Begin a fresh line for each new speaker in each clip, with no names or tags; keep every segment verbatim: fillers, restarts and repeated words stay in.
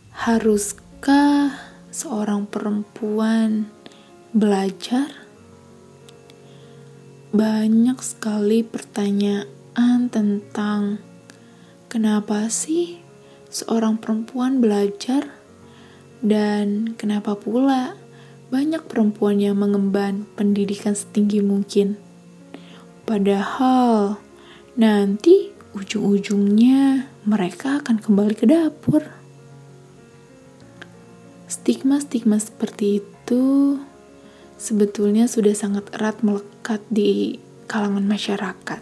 Haruskah seorang perempuan belajar? Banyak sekali pertanyaan tentang kenapa sih seorang perempuan belajar dan kenapa pula banyak perempuan yang mengemban pendidikan setinggi mungkin. Padahal nanti ujung-ujungnya mereka akan kembali ke dapur. Stigma-stigma seperti itu sebetulnya sudah sangat erat melekat di kalangan masyarakat.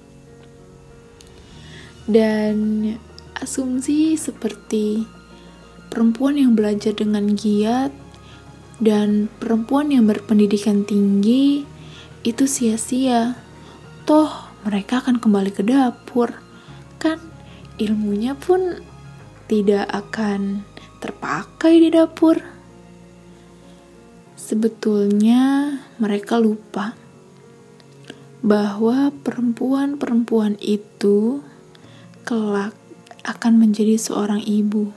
Dan asumsi seperti perempuan yang belajar dengan giat dan perempuan yang berpendidikan tinggi itu sia-sia. Toh mereka akan kembali ke dapur. Kan ilmunya pun tidak akan terpakai di dapur. Sebetulnya mereka lupa bahwa perempuan-perempuan itu kelak akan menjadi seorang ibu.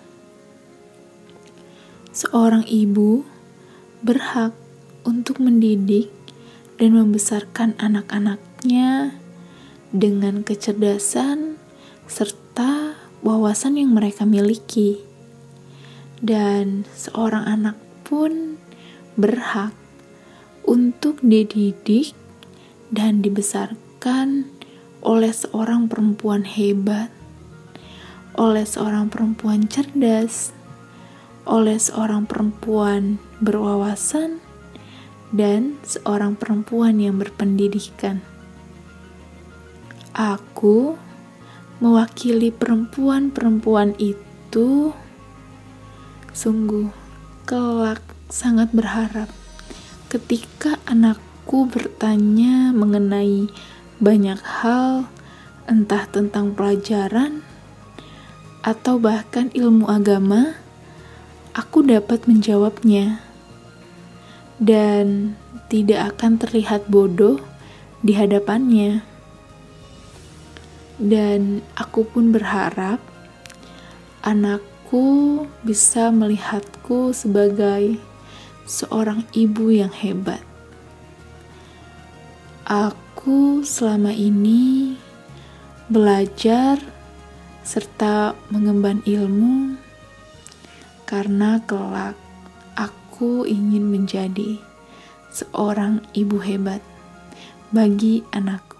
Seorang ibu berhak untuk mendidik dan membesarkan anak-anaknya dengan kecerdasan serta wawasan yang mereka miliki. Dan seorang anak pun berhak untuk dididik dan dibesarkan oleh seorang perempuan hebat, oleh seorang perempuan cerdas, oleh seorang perempuan berwawasan, dan seorang perempuan yang berpendidikan. Aku mewakili perempuan-perempuan itu. Sungguh, kelak sangat berharap ketika anakku bertanya mengenai banyak hal, entah tentang pelajaran atau bahkan ilmu agama, aku dapat menjawabnya dan tidak akan terlihat bodoh di hadapannya. Dan aku pun berharap anak Aku bisa melihatku sebagai seorang ibu yang hebat. Aku selama ini belajar serta mengemban ilmu karena kelak aku ingin menjadi seorang ibu hebat bagi anakku.